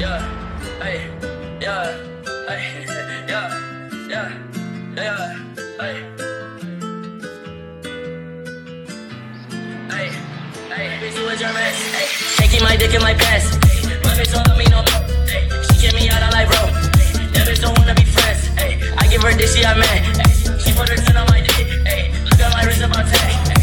yeah, hey, yeah, hey, yeah, yeah, yeah, hey, hey, hey, bitch, you a German, hey, taking my dick in my pants, my bitch don't love me no more, hey, she get me out of life, bro, that bitch don't wanna be friends, hey, I give her this, she a man, hey, she put her 10 on my dick, hey, look at my wrist about 10, hey,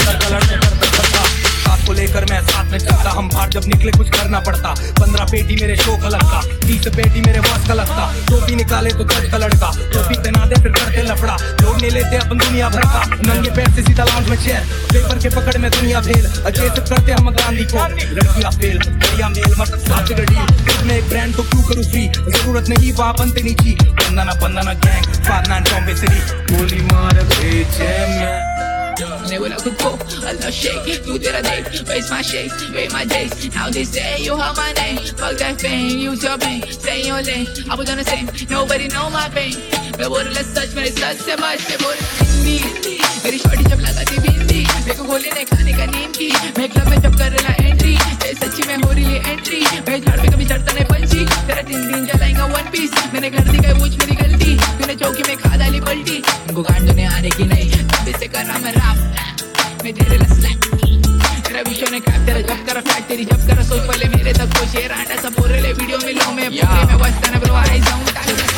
को लेकर मैं साथ में चलता, हम बाहर जब निकले कुछ करना पड़ता। 15 पेटी मेरे शो का लगता, 20 पेटी मेरे बॉस का लगता। टोपी निकाले तो जज का लड़का, टोपी पहना दे फिर करते लफड़ा। लोग नहीं लेते अपन दुनिया भर का, नंगे पैर से सीधा लाउंज में चेयर, पेपर के पकड़ में दुनिया फेल। अचेत करते हम गांधी को, लड़कियां फेल, बढ़िया मेल मतलब साथ गड़ी। मैं एक ब्रांड को क्यों करूँ फ्री, जरूरत नहीं वहाँ बनते नीची। बंदना गैंग, फादना टॉम्बे सिटी, गोली मार बेचे मैं। मैंने बोला खुद को अल्लाह शेख, तू तेरा देख, where's my shake, where my days, now they say you have my name, fuck that fame, use your brain, stay in your lane, I was on the same, nobody know my pain, मैं बोल रहा सच मेरे सच से much, मैं बोल हिंदी, मेरी shorty जब लगाती बिंदी, मेरे को गोली नहीं खाने का नीम की, मैं क्लब में जब कर रहा एंट्री, सच्ची में हो रही है एंट्री, मैं झाड़ पे कभी चढ़ता नहीं पंची, तेरा 3 दिन जलाएगा वन पीस, मैंने घर दी गई मुझ मेरी गलती, तूने चौकी में खा डाली पलटी, उनको गांड ने आने की नहीं, तब से कर रहा मैं रैप, मैं तेरे लस्लैप, तेरा विषय ने क्रैप, तेरा जब करा फैट, तेरी जब करा सोच पहले मेरे तक को शेयर आटा सब बोल रहे वीडियो में लो मैं पूरे में बसता ना ब्रो आई जाऊं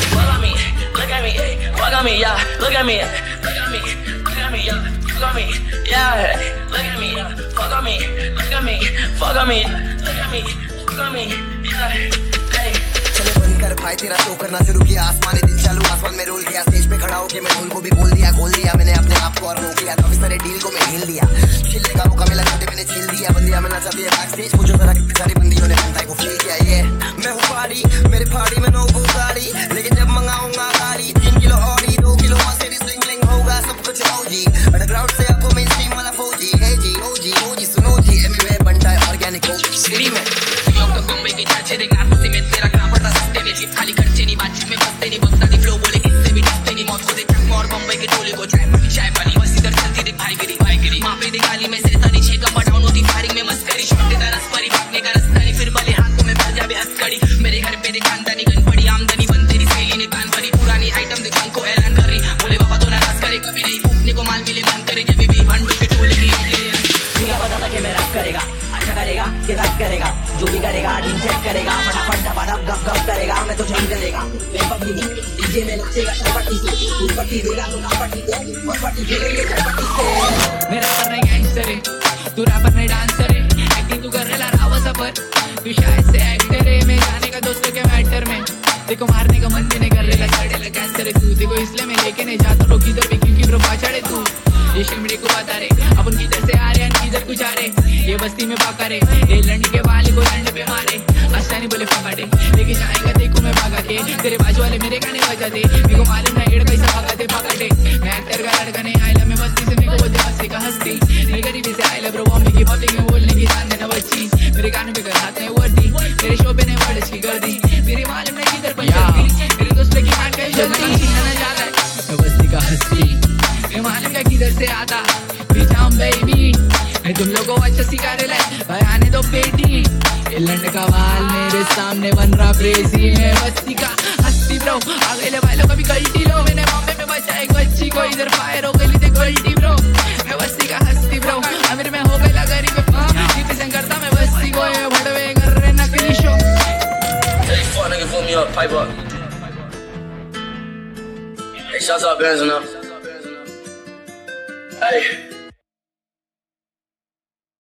look at me, fuck on me, yeah, look at me, look at me, look at me, yeah, fuck on me, yeah, look at me, yeah, fuck on me, look at me, fuck on me, look at me, fuck on me, yeah, hey. चले बंद कर भाई तेरा show करना शुरू किया, आसमानी दिन चालू आसमान में रोल किया, स्टेज पे खड़ा होके मैं ढोल को भी बोल दिया, खोल दिया मैंने अपने आप को और रोक लिया, काफी सारे डील को मैं हिल दिया, छिलने का मौका मिला तो मैंने छिल दिया, बंदियां मिलना चाहती है बैक स्टेज, पूछो जरा कितनी सारी बंदियों ने बनता को फील किया, ये मैं हूँ पारी, मेरे पार्टी में नो गो गाड़ी, लेकिन जब मंगाऊंगा गाड़ी 3 किलो ऑडी 2 किलो मर्सिडीज स्लिंग होगा सब कुछ ओजी, अंडरग्राउंड से आपको मेन स्ट्रीम वाला फौजी, हे जी ओजी सुनो जी, एवरीवेयर बनता है ऑर्गेनिक सिटी में, योग तो बम्बई के चाचे देख नासी में तेरा काम पड़ता सस्ते में, लिप खाली खर्चे नहीं बातचीत में बसते नहीं, बकता नहीं फ्लो बोले किससे भी डरते नहीं, मौत को दे चकमा और बम्बई के टोले को चाय पानी बस इधर चलती देख भाईगिरी माँ पे दिखाली में से तनी छे कम डाउन होती फायरिंग में मस्करी, शॉट देता रस परी भागने का रास्ता नहीं, फिर भले हाथों में मर जावे हथकड़ी, मेरे घर पे खानदानी गन पड़ी, आमदनी बन तेरी सहेली ने कान भरी, पुरानी आइटम देख को ऐलान कर रही, बोले बाबा तो नाराज करे कभी नहीं, फूकने को माल मिले मन करे जब भी भंड के टोले की मुझे पता था कि मैं रैप करेगा, अच्छा करेगा कि रैप करेगा, जो भी करेगा टीम सेट करेगा, फटाफट दबादब गप करेगा, मैं तो झंड करेगा, डीजे में नाचेगा चपटी से, पट्टी देगा तो ना पट्टी दे, और पट्टी खेलेंगे चपटी से, मेरा कर रहा गैंगस्टर है, तू रैपर नहीं डांसर है, एक्टिंग तू कर रहा रावा सफर, तू शायद से एक्टर है, मैं जाने का दोस्तों के मैटर में, देखो मारने का मन भी नहीं कर रहा चढ़ेला कैंसर है तू, देखो इसलिए मैं लेके नहीं जाता लोग किधर भी क्योंकि ब्रो पाछड़े तू, ये शिमड़ी को बता रे, अपन किधर से आ रहे हैं किधर कुछ आ रहे, ये बस्ती में पाका रे, ये लंड के वाले को लंड पे मारे, अच्छा नहीं बोले फकाटे, लेकिन जाएगा देखो मैं भागा के, तेरे बाजू वाले मेरे गाने बजा दे, मेरे को मालूम ना एड़ कैसा भागाते पकड़े, मैं एक्टर का लड़का नहीं आयला मैं बस्ती से, मेरे को बोलते हंसी का हंसती, मैं गरीबी से आयला ब्रो बॉम्बे की पब्लिक में बोलने की जान देना बच्ची, मेरे गानों पे कर हाथ में वर्दी, मेरे शो पे नहीं वर्ड्स की कर दी, मेरी मालूम नहीं किधर पंजाबी, मेरे दोस्त की हाथ पे जल्दी ना जा रहा है, मैं बस्ती का हंसती, मैं मालूम का किधर से आता, पीछा बेबी, मैं तुम लोगों को अच्छा सिखा रहे भाई आने दो बेटी, लंड का वाल मेरे सामने बन रहा क्रेजी, मैं बस्ती का हस्ती ब्रो, आगे ले वालों कभी गलती लो, मैंने बॉम्बे में बचा एक बच्ची को इधर फायर हो गई थी गलती ब्रो, मैं बस्ती का हस्ती ब्रो, अमीर में हो गया गरीब रिप्रेजेंट करता मैं बस्ती को, ये भड़वे कर रहे नकली show, hey fuck nigga put me up, pipe up, hey shouts out Benz enough, hey